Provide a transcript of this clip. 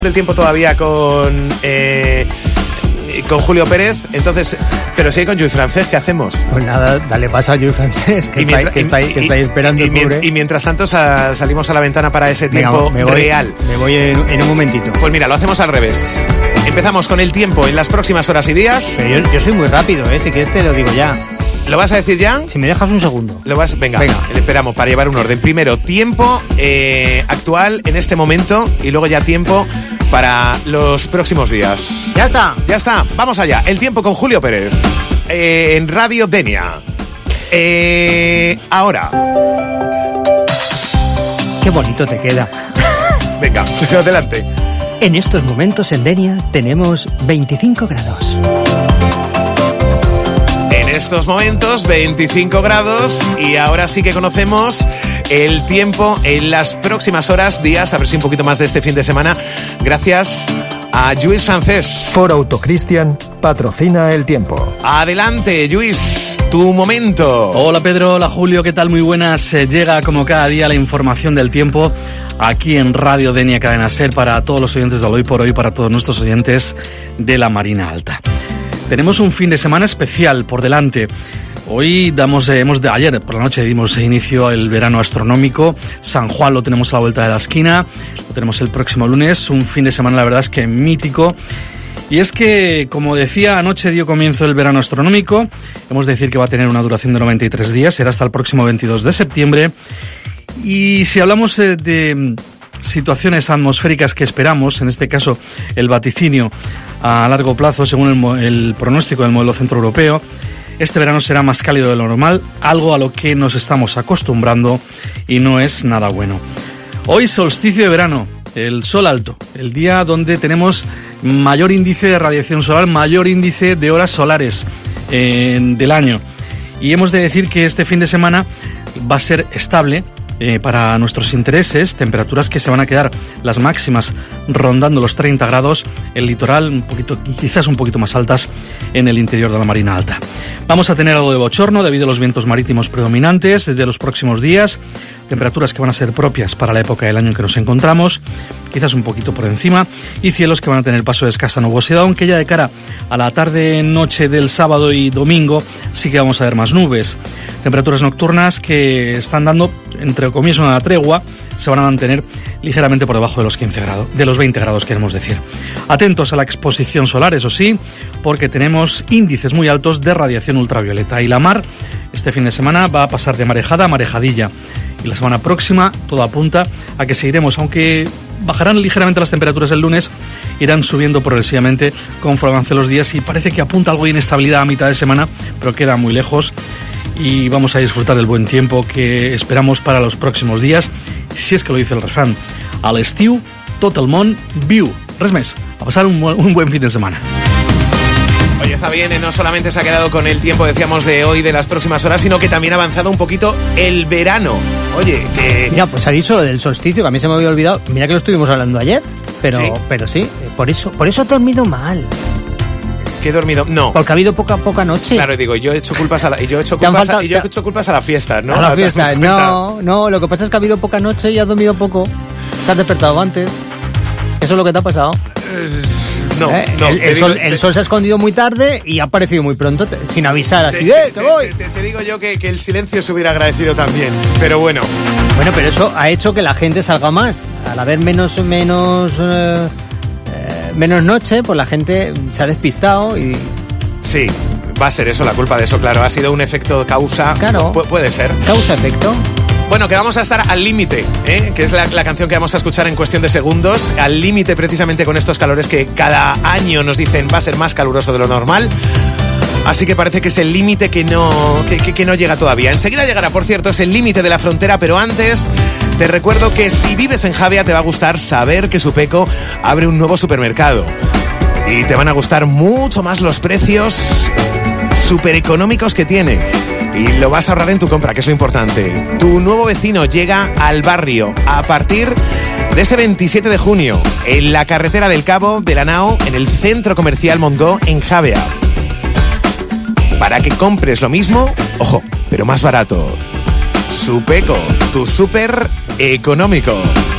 El tiempo todavía con Julio Pérez, entonces, pero si hay con Lluís Francés, ¿qué hacemos? Pues nada, dale paso a Lluís Francés, que está ahí esperando el pobre. Y mientras tanto salimos a la ventana para ese tiempo real. Me voy en un momentito. Pues mira, lo hacemos al revés. Empezamos con el tiempo en las próximas horas y días. Pero yo soy muy rápido, si quieres te lo digo ya. ¿Lo vas a decir ya? Si me dejas un segundo. Venga, le esperamos para llevar un orden. Primero, tiempo actual en este momento y luego ya tiempo para los próximos días. Ya está. Vamos allá. El tiempo con Julio Pérez en Radio Denia. Ahora. Qué bonito te queda. Venga, adelante. En estos momentos en Denia tenemos 25 grados. En estos momentos 25 grados y ahora sí que conocemos el tiempo en las próximas horas, días, a ver si un poquito más de este fin de semana, gracias a Lluís Francés. Ford Auto Cristian patrocina el tiempo. Adelante, Lluís, tu momento. Hola Pedro, hola Julio, ¿qué tal? Muy buenas. Llega como cada día la información del tiempo aquí en Radio Denia Cadena Ser para todos los oyentes de Hoy por Hoy, para todos nuestros oyentes de la Marina Alta. Tenemos un fin de semana especial por delante. Hoy ayer por la noche dimos inicio al verano astronómico. San Juan lo tenemos a la vuelta de la esquina. Lo tenemos el próximo lunes. Un fin de semana, la verdad es que mítico. Y es que, como decía, anoche dio comienzo el verano astronómico. Hemos de decir que va a tener una duración de 93 días. Será hasta el próximo 22 de septiembre. Y si hablamos de situaciones atmosféricas que esperamos, en este caso el vaticinio a largo plazo, según el pronóstico del modelo centroeuropeo, este verano será más cálido de lo normal, algo a lo que nos estamos acostumbrando y no es nada bueno. Hoy solsticio de verano, el sol alto, el día donde tenemos mayor índice de radiación solar, mayor índice de horas solares del año. Y hemos de decir que este fin de semana va a ser estable para nuestros intereses, temperaturas que se van a quedar las máximas rondando los 30 grados, el litoral quizás un poquito más altas en el interior de la Marina Alta. Vamos a tener algo de bochorno debido a los vientos marítimos predominantes de los próximos días, temperaturas que van a ser propias para la época del año en que nos encontramos, quizás un poquito por encima, y cielos que van a tener paso de escasa nubosidad, aunque ya de cara a la tarde-noche del sábado y domingo sí que vamos a ver más nubes. Temperaturas nocturnas que están dando, entre comillas, una tregua, se van a mantener ligeramente por debajo de los 15 grados, de los 20 grados queremos decir. Atentos a la exposición solar, eso sí, porque tenemos índices muy altos de radiación ultravioleta y la mar este fin de semana va a pasar de marejada a marejadilla. Y la semana próxima todo apunta a que seguiremos, aunque bajarán ligeramente las temperaturas el lunes, irán subiendo progresivamente conforme avancen los días y parece que apunta algo de inestabilidad a mitad de semana, pero queda muy lejos y vamos a disfrutar del buen tiempo que esperamos para los próximos días, si es que lo dice el refrán, a l'estiu tot el món viu. Res més, a pasar un buen fin de semana. Oye, está bien, no solamente se ha quedado con el tiempo, decíamos, de hoy, de las próximas horas, sino que también ha avanzado un poquito el verano. Oye, que... Mira, pues ha dicho lo del solsticio, que a mí se me había olvidado. Mira que lo estuvimos hablando ayer, pero sí, por eso he dormido mal. ¿Qué he dormido? No. Porque ha habido poca noche. Claro, digo, yo he hecho culpas a la fiesta, ¿no? A la fiesta, no, lo que pasa es que ha habido poca noche y has dormido poco. Te has despertado antes. Eso es lo que te ha pasado. No. El sol se ha escondido muy tarde y ha aparecido muy pronto, sin avisar, así, que voy. Te digo yo que el silencio se hubiera agradecido también, pero bueno. Bueno, pero eso ha hecho que la gente salga más. Al haber menos noche, pues la gente se ha despistado y... Sí, va a ser eso, la culpa de eso, claro. Ha sido un efecto causa. Claro. Puede ser. Causa-efecto. Bueno, que vamos a estar al límite, que es la canción que vamos a escuchar en cuestión de segundos. Al límite precisamente con estos calores que cada año nos dicen va a ser más caluroso de lo normal. Así que parece que es el límite que no llega todavía. Enseguida llegará, por cierto, es el límite de la frontera, pero antes te recuerdo que si vives en Javea te va a gustar saber que Supeco abre un nuevo supermercado. Y te van a gustar mucho más los precios súper económicos que tiene. Y lo vas a ahorrar en tu compra, que es lo importante. Tu nuevo vecino llega al barrio a partir de este 27 de junio en la carretera del Cabo de la Nao, en el centro comercial Montgó, en Javea. Para que compres lo mismo, ojo, pero más barato. Supeco, tu súper económico.